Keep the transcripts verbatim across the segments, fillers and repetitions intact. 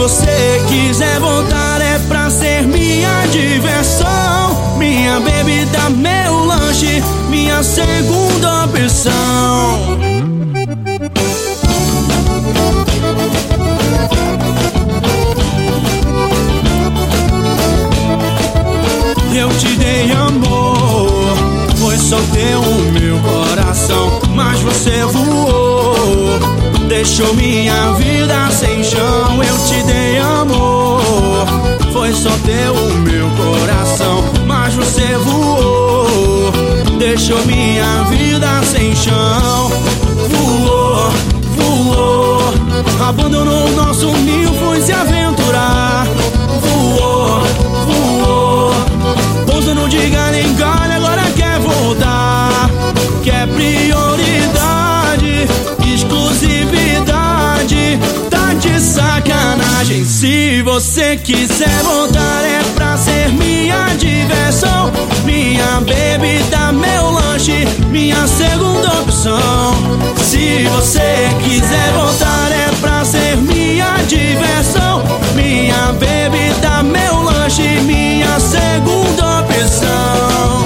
você quiser voltar é pra ser minha diversão, minha bebida, meu lanche, minha segunda opção. Eu te dei amor, foi só teu o meu coração, mas você voou, deixou minha vida sem chão. Eu te dei amor, foi só teu o meu coração, mas você voou, deixou minha vida sem chão. Voou, voou, abandonou o nosso ninho, foi se aventurar. Voou, voou, pousando de galho em galho, agora quer voltar. Quer prioridade, exclusividade, tá de sacanagem. Se você quiser voltar é pra ser minha diversão, minha bebida, meu lanche, minha segunda opção. Se você quiser voltar é pra ser minha diversão, minha bebida, meu lanche, minha segunda opção.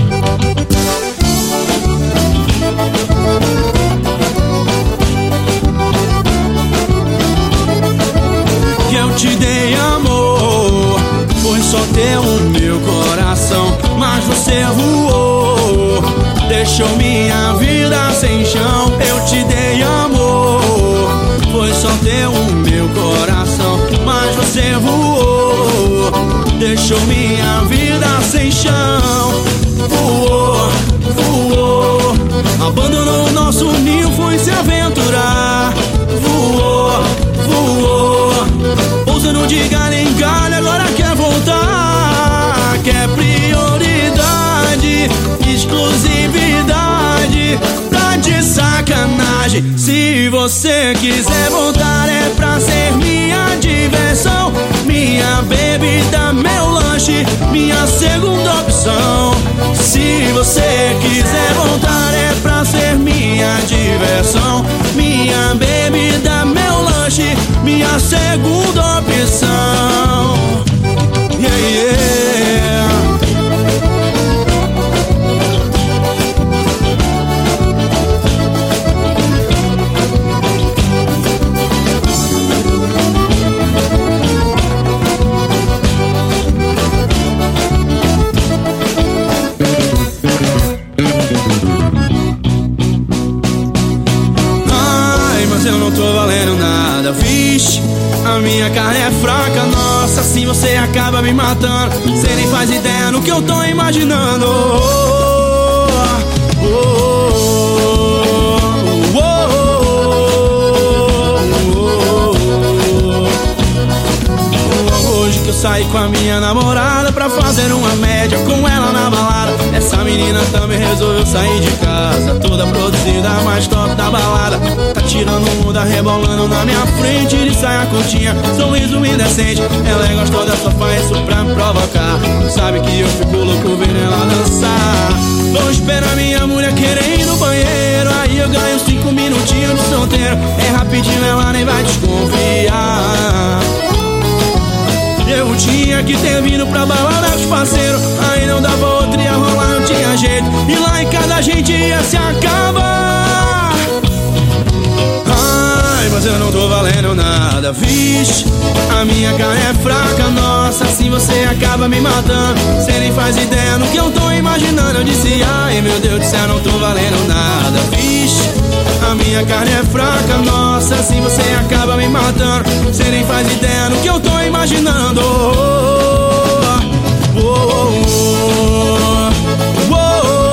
Que eu te dei amor, foi só teu o meu coração, mas você voou, deixou minha vida sem chão. Eu te dei amor, foi só teu o meu coração, mas você voou, deixou minha vida sem chão. Voou, voou, abandonou o nosso ninho, foi se aventurar. Voou, voou, pousando de galho em galho, agora quer voltar. Quer prioridade, exclusividade, tá de sacanagem. Se você quiser voltar é pra ser minha diversão, minha bebida, meu lanche, minha segunda opção. Se você quiser voltar é pra ser minha diversão, minha bebida, meu lanche, minha segunda opção. Yeah, yeah. Eu não tô valendo nada, vixe, a minha carne é fraca, nossa, assim você acaba me matando. Cê nem faz ideia no que eu tô imaginando. Oh, oh, oh, oh, oh. Hoje que eu saí com a minha namorada pra fazer uma média com ela na balada, essa menina também resolveu sair de casa, toda produzida, mais top da balada. Tá tirando onda, rebolando na minha frente, de saia curtinha, sorriso indecente. Ela é gostosa, só faz isso pra me provocar. Sabe que eu fico louco vendo ela dançar. Vou esperar minha mulher querer ir no banheiro, aí eu ganho cinco minutinhos de solteiro. É rapidinho, ela nem vai desconfiar. Eu tinha que ter vindo pra balada com os parceiros, aí não dava outra, ia rolar, não tinha jeito. E lá em casa a gente ia se acabar. Ai, mas eu não tô valendo nada, vixe, a minha carne é fraca, nossa, assim você acaba me matando. Cê nem faz ideia no que eu tô imaginando. Eu disse, ai meu Deus do céu, não tô valendo nada, vixe, a minha carne é fraca, nossa, assim você acaba me matando. Cê nem faz ideia no que eu tô imaginando. Oh, oh, oh, oh, oh.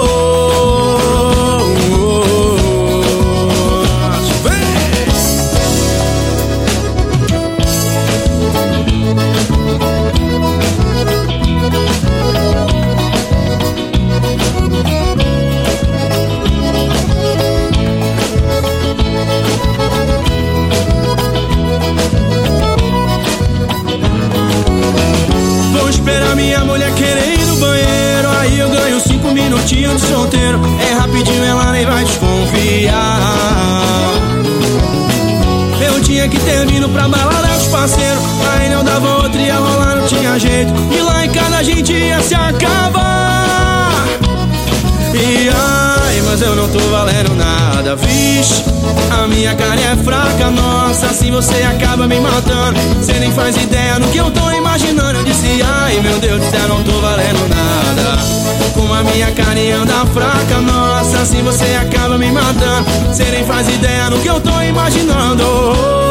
Minha mulher querer ir no banheiro, aí eu ganho cinco minutinhos de solteiro. É rapidinho, ela nem vai desconfiar. Eu tinha que ter vindo pra balada com os meus parceiros, aí não dava outra, ia rolar, não tinha jeito. E lá em casa a gente ia se acabar. E ai, mas eu não tô valendo nada, vixe. A minha carne é fraca, nossa, assim você acaba me matando. Cê nem faz ideia do que eu tô imaginando. Eu disse, ai, meu Deus do céu, não tô valendo nada. Como a minha carne anda fraca, nossa, assim você acaba me matando. Cê nem faz ideia do que eu tô imaginando.